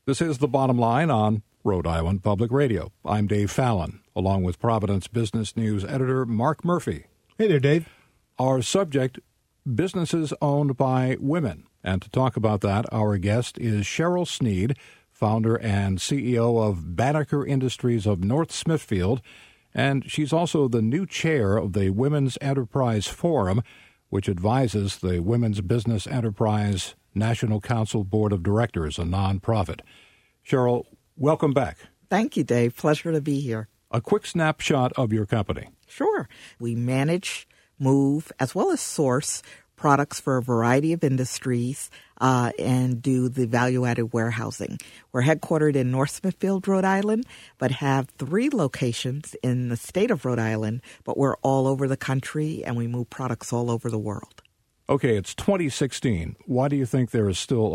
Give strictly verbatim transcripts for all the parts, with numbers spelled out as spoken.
This is The Bottom Line on Rhode Island Public Radio. I'm Dave Fallon, along with Providence Business News editor Mark Murphy. Hey there, Dave. Our subject, businesses owned by women. And to talk about that, our guest is Cheryl Sneed, founder and C E O of Banneker Industries of North Smithfield. And she's also the new chair of the Women's Enterprise Forum, which advises the Women's Business Enterprise National Council Board of Directors, a nonprofit. Cheryl, welcome back. Thank you, Dave. Pleasure to be here. A quick snapshot of your company. Sure. We manage, move, as well as source products for a variety of industries uh, and do the value-added warehousing. We're headquartered in North Smithfield, Rhode Island, but have three locations in the state of Rhode Island, but we're all over the country and we move products all over the world. Okay, it's twenty sixteen. Why do you think there is still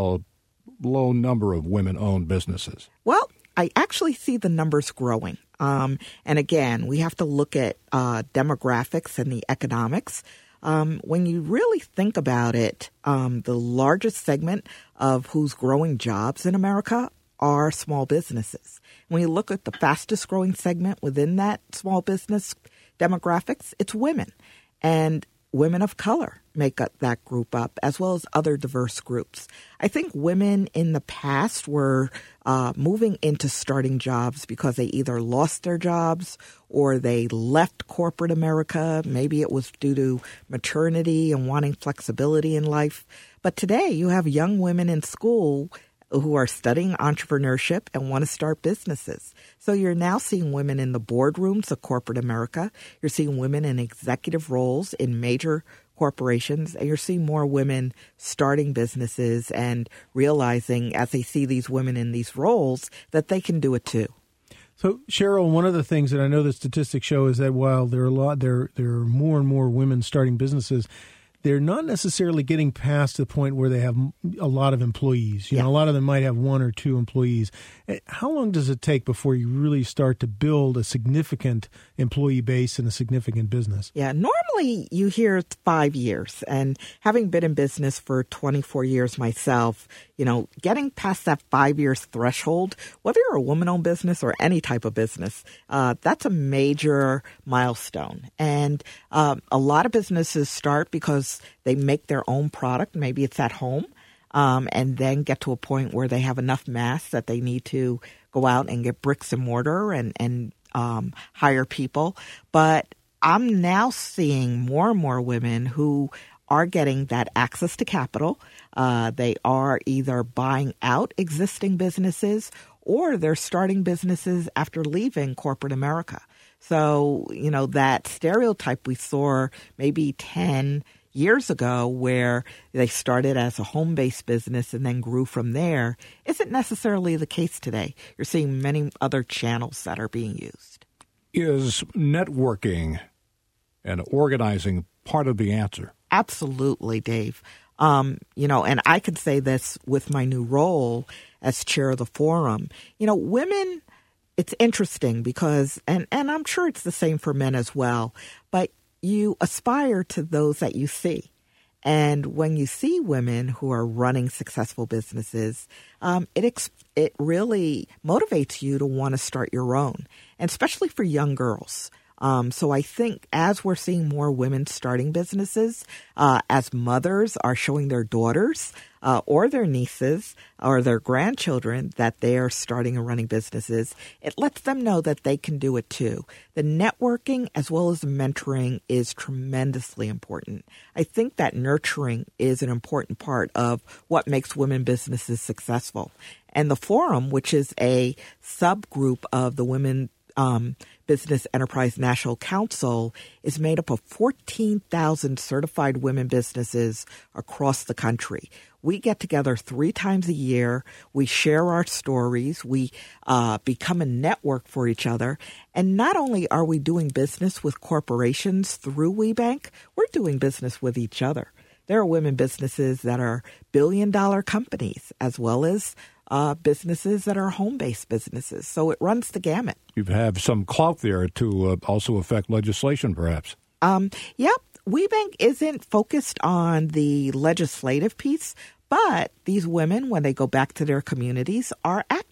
a low number of women-owned businesses? Well, I actually see the numbers growing. Um, and again, we have to look at uh, demographics and the economics. Um, when you really think about it, um, the largest segment of who's growing jobs in America are small businesses. When you look at the fastest growing segment within that small business demographics, it's women. And women of color make up that group up, as well as other diverse groups. I think women in the past were uh, moving into starting jobs because they either lost their jobs or they left corporate America. Maybe it was due to maternity and wanting flexibility in life. But today you have young women in school who are studying entrepreneurship and want to start businesses. So you're now seeing women in the boardrooms of corporate America. You're seeing women in executive roles in major corporations, and you're seeing more women starting businesses and realizing as they see these women in these roles that they can do it too. So, Cheryl, one of the things that I know the statistics show is that while there are a lot, there there are more and more women starting businesses, they're not necessarily getting past the point where they have a lot of employees. You yeah. know, a lot of them might have one or two employees. How long does it take before you really start to build a significant employee base and a significant business? Yeah, normally you hear it's five years. And having been in business for twenty-four years myself, you know, getting past that five years threshold, whether you're a woman-owned business or any type of business, uh, that's a major milestone. And um, a lot of businesses start because they make their own product. Maybe it's at home. Um, and then get to a point where they have enough mass that they need to go out and get bricks and mortar and, and um, hire people. But I'm now seeing more and more women who are getting that access to capital. Uh, they are either buying out existing businesses or they're starting businesses after leaving corporate America. So, you know, that stereotype we saw maybe ten years ago where they started as a home-based business and then grew from there isn't necessarily the case today. You're seeing many other channels that are being used. Is networking and organizing part of the answer? Absolutely, Dave. Um, you know, and I can say this with my new role as chair of the forum. You know, women, it's interesting because, and, and I'm sure it's the same for men as well, but you aspire to those that you see. And when you see women who are running successful businesses, um, it ex- it really motivates you to want to start your own, and especially for young girls. Um, so I think as we're seeing more women starting businesses, uh, as mothers are showing their daughters uh, or their nieces or their grandchildren that they are starting and running businesses, it lets them know that they can do it too. The networking as well as the mentoring is tremendously important. I think that nurturing is an important part of what makes women businesses successful. And the forum, which is a subgroup of the Women Um, Business Enterprise National Council, is made up of fourteen thousand certified women businesses across the country. We get together three times a year. We share our stories. We uh, become a network for each other. And not only are we doing business with corporations through WeBank, we're doing business with each other. There are women businesses that are billion-dollar companies as well as Uh, businesses that are home-based businesses. So it runs the gamut. You have some clout there to uh, also affect legislation, perhaps. Um, yep. WeBank isn't focused on the legislative piece, but these women, when they go back to their communities, are act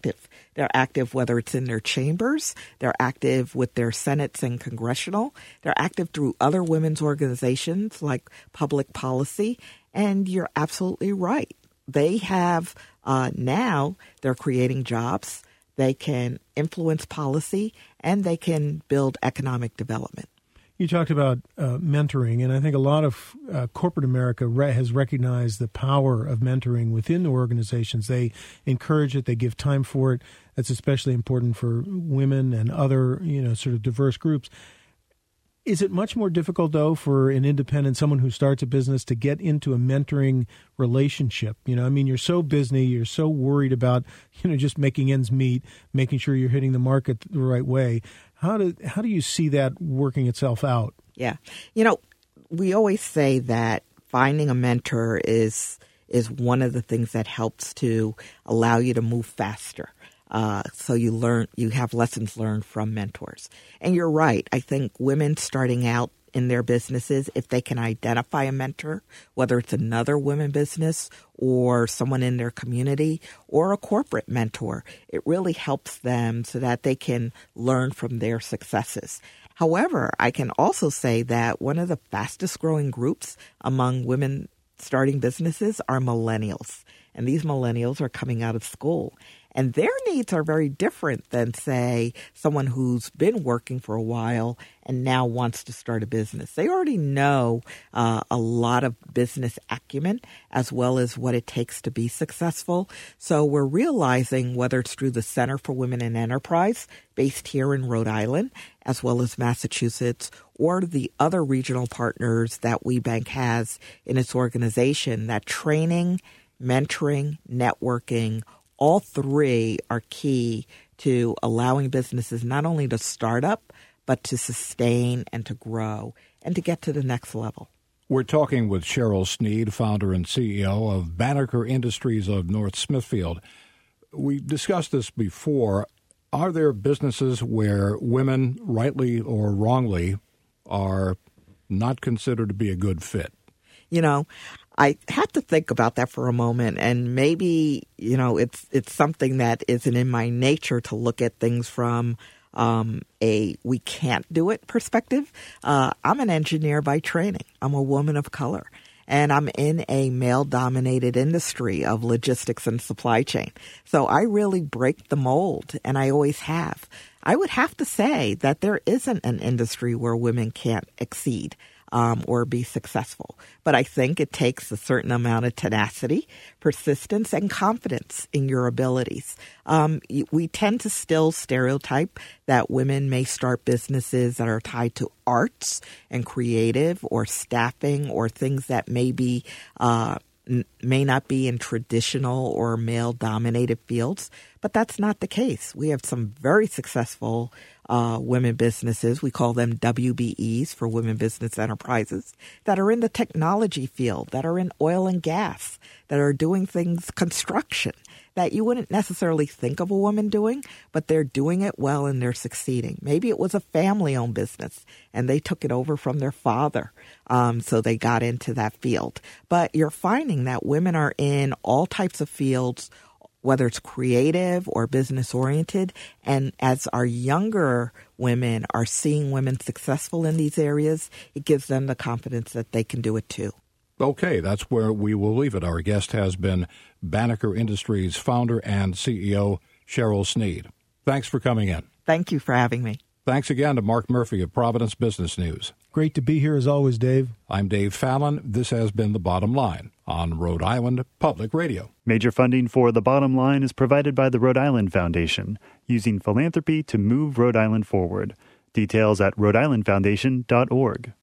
active. They're active whether it's in their chambers, they're active with their senates and congressional, they're active through other women's organizations like Public Policy, and you're absolutely right. They have uh, now, they're creating jobs, they can influence policy, and they can build economic development. You talked about uh, mentoring, and I think a lot of uh, corporate America re- has recognized the power of mentoring within the organizations. They encourage it. They give time for it. That's especially important for women and other, you know, sort of diverse groups. Is it much more difficult, though, for an independent, someone who starts a business, to get into a mentoring relationship? You know, I mean, you're so busy, you're so worried about, you know, just making ends meet, making sure you're hitting the market the right way. How do how do you see that working itself out? Yeah. You know, we always say that finding a mentor is is one of the things that helps to allow you to move faster. Uh, so you learn, you have lessons learned from mentors. And you're right. I think women starting out in their businesses, if they can identify a mentor, whether it's another women business or someone in their community or a corporate mentor, it really helps them so that they can learn from their successes. However, I can also say that one of the fastest growing groups among women starting businesses are millennials. And these millennials are coming out of school. And their needs are very different than, say, someone who's been working for a while and now wants to start a business. They already know uh, a lot of business acumen as well as what it takes to be successful. So we're realizing, whether it's through the Center for Women in Enterprise, based here in Rhode Island, as well as Massachusetts, or the other regional partners that WeBank has in its organization, that training, mentoring, networking, all three are key to allowing businesses not only to start up, but to sustain and to grow and to get to the next level. We're talking with Cheryl Sneed, founder and C E O of Banneker Industries of North Smithfield. We discussed this before. Are there businesses where women, rightly or wrongly, are not considered to be a good fit? You know, I had to think about that for a moment, and maybe, you know, it's it's something that isn't in my nature to look at things from um, a we can't do it perspective. Uh, I'm an engineer by training. I'm a woman of color, and I'm in a male-dominated industry of logistics and supply chain. So I really break the mold, and I always have. I would have to say that there isn't an industry where women can't exceed Um, or be successful. But I think it takes a certain amount of tenacity, persistence, and confidence in your abilities. Um, we tend to still stereotype that women may start businesses that are tied to arts and creative or staffing or things that may be uh, n- may not be in traditional or male-dominated fields. But that's not the case. We have some very successful Uh, women businesses, we call them W B Es for Women Business Enterprises, that are in the technology field, that are in oil and gas, that are doing things, construction, that you wouldn't necessarily think of a woman doing, but they're doing it well and they're succeeding. Maybe it was a family-owned business and they took it over from their father, um, so they got into that field. But you're finding that women are in all types of fields, whether it's creative or business-oriented. And as our younger women are seeing women successful in these areas, it gives them the confidence that they can do it too. Okay, that's where we will leave it. Our guest has been Banneker Industries founder and C E O, Cheryl Sneed. Thanks for coming in. Thank you for having me. Thanks again to Mark Murphy of Providence Business News. Great to be here as always, Dave. I'm Dave Fallon. This has been The Bottom Line on Rhode Island Public Radio. Major funding for The Bottom Line is provided by the Rhode Island Foundation, using philanthropy to move Rhode Island forward. Details at rhode island foundation dot org.